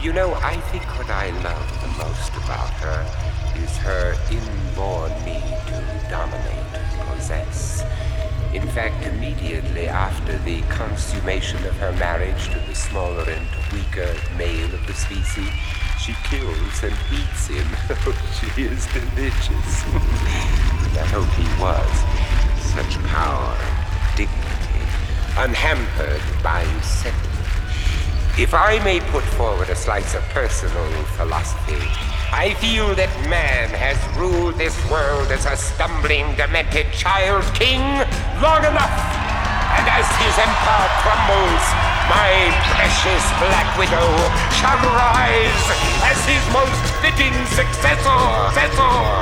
You know, I think what I love the most about her is her inborn need to dominate, possess. In fact, immediately after the consummation of her marriage to the smaller and weaker male of the species, she kills and eats him. She is delicious. I hope he was. Such power, dignity, unhampered by sentiment. If I may put forward a slice of personal philosophy, I feel that man has ruled this world as a stumbling, demented child king long enough. And as his empire crumbles, my precious Black Widow shall rise as his most fitting successor.